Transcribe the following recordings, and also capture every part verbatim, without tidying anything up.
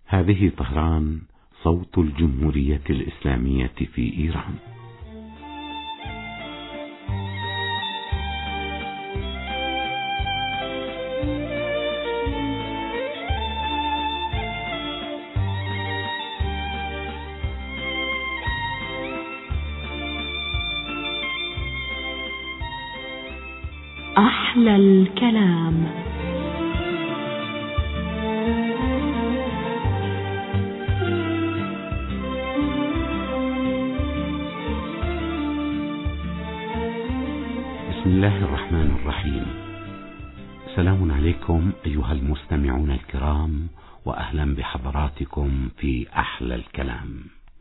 هذه طهران، صوت الجمهورية الإسلامية في إيران. أحلى الكلام. بسم الله الرحمن الرحيم. سلام عليكم أيها المستمعون الكرام، وأهلا بحضراتكم في أحلى الكلام.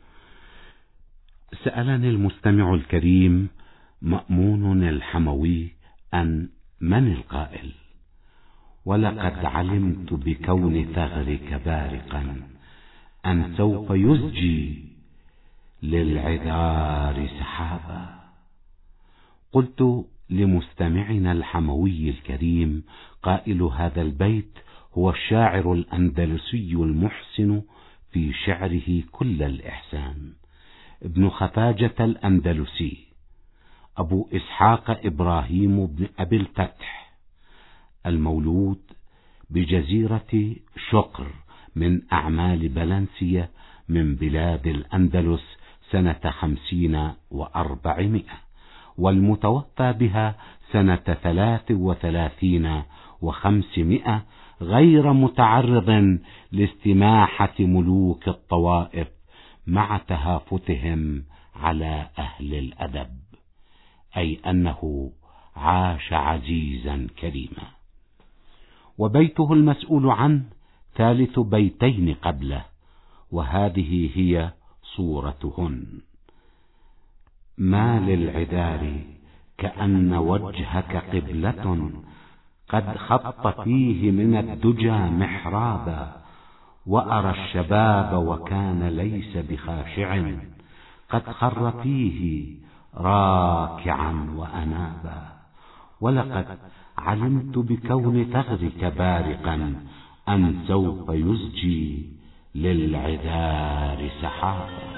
سألني المستمع الكريم مأمون الحموي أن من القائل: ولقد علمت بكون ثغرك بارقا أن سوف يزجي للعذار سحابا. قلت لمستمعنا الحموي الكريم: قائل هذا البيت هو الشاعر الأندلسي المحسن في شعره كل الإحسان، ابن خفاجة الأندلسي، أبو إسحاق إبراهيم بن أبي الفتح، المولود بجزيرة شقر من أعمال بلنسية من بلاد الأندلس سنة خمسين وأربعمائة، والمتوفى بها سنة ثلاث وثلاثين وخمسمائة، غير متعرض لاستماحة ملوك الطوائف مع تهافتهم على أهل الأدب، أي أنه عاش عزيزا كريما. وبيته المسؤول عنه ثالث بيتين قبله، وهذه هي صورتهن: ما للعذار كأن وجهك قبلة قد خط فيه من الدجى محرابا، وأرى الشباب وكان ليس بخاشع قد خر فيه راكعا وأنابا. ولقد علمت بكون ثغرك بارقا أن سوف يزجي للعذار سحابا.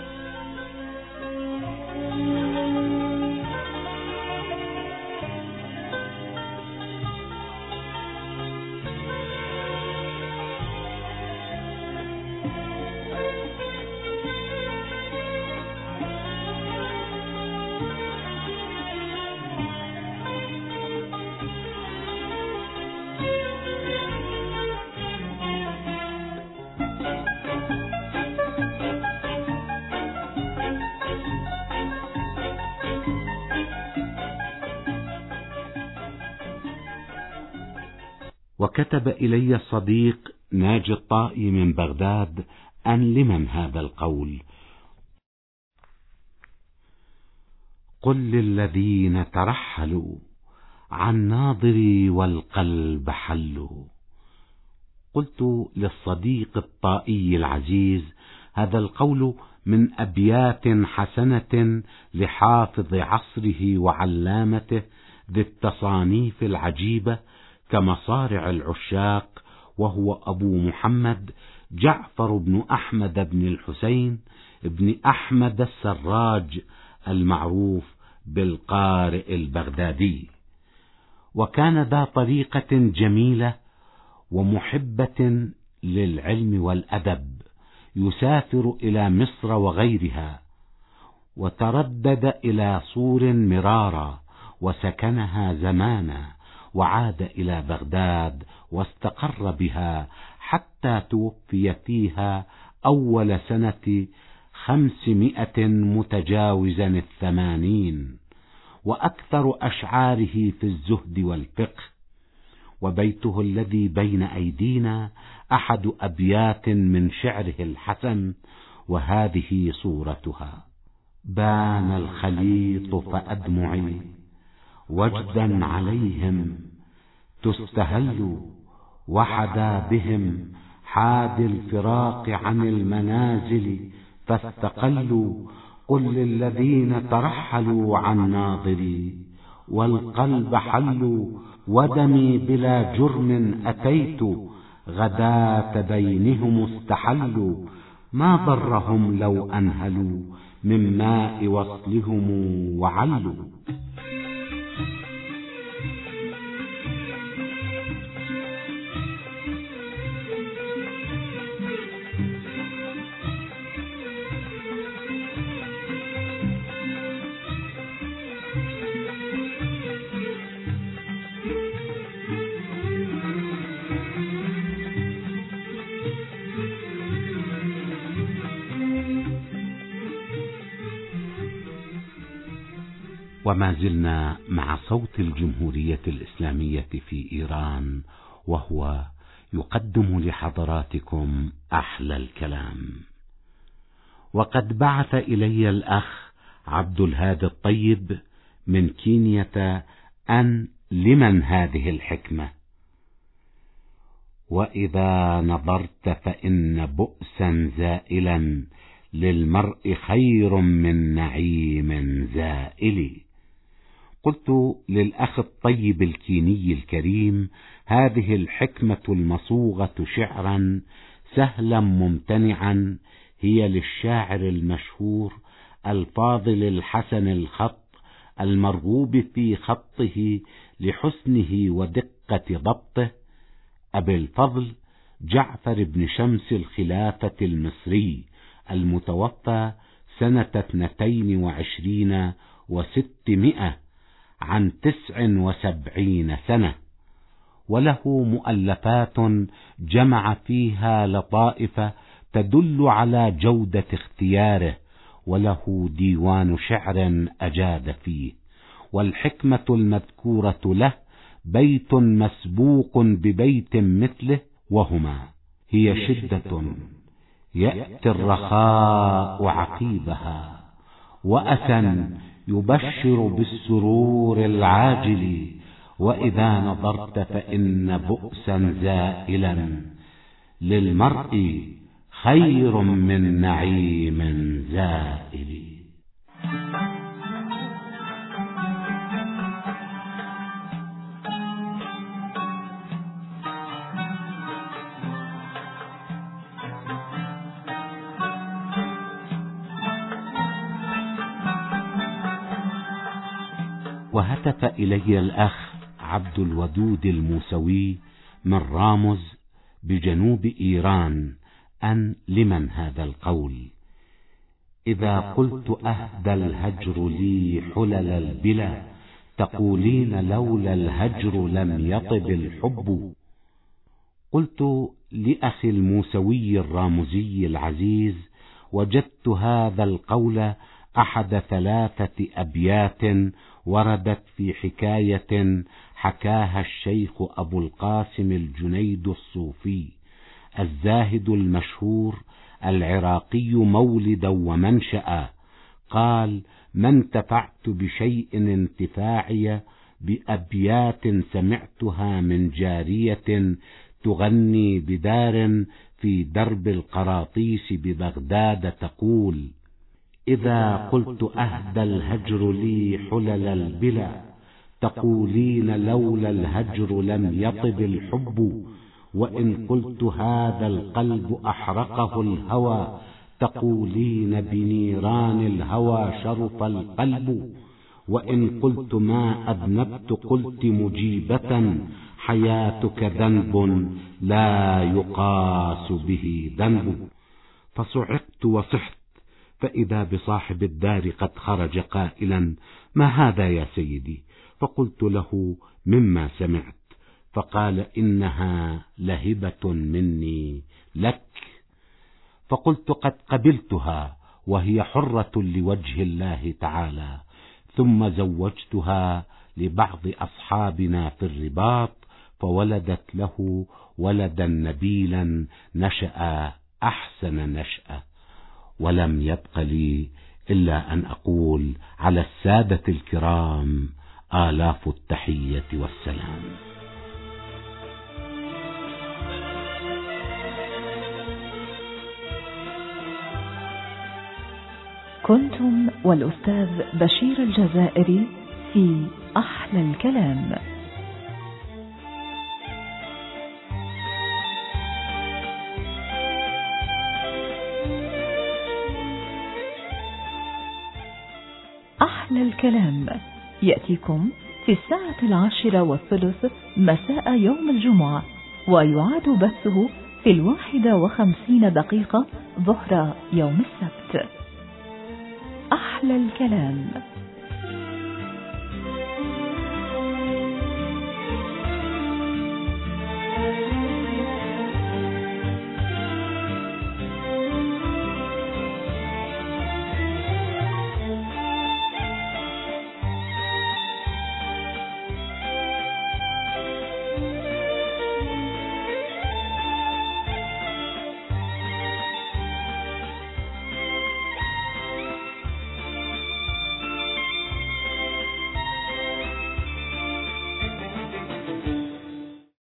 وكتب إلي الصديق ناجي الطائي من بغداد أن لمن هذا القول: قل للذين ترحلوا عن ناظري والقلب حلوا. قلت للصديق الطائي العزيز: هذا القول من أبيات حسنة لحافظ عصره وعلامته ذي التصانيف العجيبة كمصارع العشاق، وهو أبو محمد جعفر بن أحمد بن الحسين بن أحمد السراج، المعروف بالقارئ البغدادي. وكان ذا طريقة جميلة ومحبة للعلم والأدب، يسافر إلى مصر وغيرها، وتردد إلى صور مرارا وسكنها زمانا، وعاد إلى بغداد واستقر بها حتى توفي فيها أول سنة خمسمائة متجاوزا الثمانين، وأكثر أشعاره في الزهد والفقه. وبيته الذي بين أيدينا أحد أبيات من شعره الحسن، وهذه صورتها: بان الخليط فأدمعي وجدا عليهم تستهل، وحدا بهم حاد الفراق عن المنازل فاستقلوا. قل للذين ترحلوا عن ناظري والقلب حلوا، ودمي بلا جرم أتيت غداة دينهم استحلوا، ما ضرهم لو أنهلوا من ماء وصلهم وعلوا. وما زلنا مع صوت الجمهورية الإسلامية في إيران، وهو يقدم لحضراتكم أحلى الكلام. وقد بعث إلي الأخ عبد الهادي الطيب من كينيا أن لمن هذه الحكمة؟ وإذا نظرت فإن بؤسا زائلا للمرء خير من نعيم زائل. قلت للأخ الطيب الكيني الكريم: هذه الحكمة المصوغة شعرا سهلا ممتنعا هي للشاعر المشهور الفاضل الحسن الخط المرغوب في خطه لحسنه ودقة ضبطه، أبي الفضل جعفر بن شمس الخلافة المصري المتوفى سنة اثنتين وعشرين وستمائة عن تسع وسبعين سنة، وله مؤلفات جمع فيها لطائف تدل على جودة اختياره، وله ديوان شعر أجاد فيه. والحكمة المذكورة له بيت مسبوق ببيت مثله، وهما: هي شدة يأتي الرخاء عقيبها، وأسى يبشر بالسرور العاجل، وإذا نظرت فإن بؤسا زائلا للمرء خير من نعيم زائل. وهتف إلي الأخ عبد الودود الموسوي من رامز بجنوب إيران أن لمن هذا القول: إذا قلت أهدى الهجر لي حلل البلا، تقولين لولا الهجر لم يطب الحب. قلت لأخي الموسوي الرامزي العزيز: وجدت هذا القول أحد ثلاثة أبيات وردت في حكاية حكاها الشيخ أبو القاسم الجنيد الصوفي الزاهد المشهور العراقي مولدا ومنشأ، قال: ما انتفعت بشيء انتفاعي بأبيات سمعتها من جارية تغني بدار في درب القراطيس ببغداد تقول: إذا قلت أهدى الهجر لي حلل البلا، تقولين لولا الهجر لم يطب الحب. وإن قلت هذا القلب أحرقه الهوى، تقولين بنيران الهوى شرف القلب. وإن قلت ما أذنبت قلت مجيبة، حياتك ذنب لا يقاس به ذنب. فصعقت وصحت، فإذا بصاحب الدار قد خرج قائلا: ما هذا يا سيدي؟ فقلت له: مما سمعت. فقال: إنها لهبة مني لك. فقلت: قد قبلتها وهي حرة لوجه الله تعالى. ثم زوجتها لبعض أصحابنا في الرباط، فولدت له ولدا نبيلا نشأ أحسن نشأة. ولم يبق لي إلا أن أقول على السادة الكرام آلاف التحية والسلام. كنتم والأستاذ بشير الجزائري في أحلى الكلام. أحلى الكلام يأتيكم في الساعة العاشرة والثلث مساء يوم الجمعة، ويعاد بثه في الواحدة وخمسين دقيقة ظهر يوم السبت. أحلى الكلام.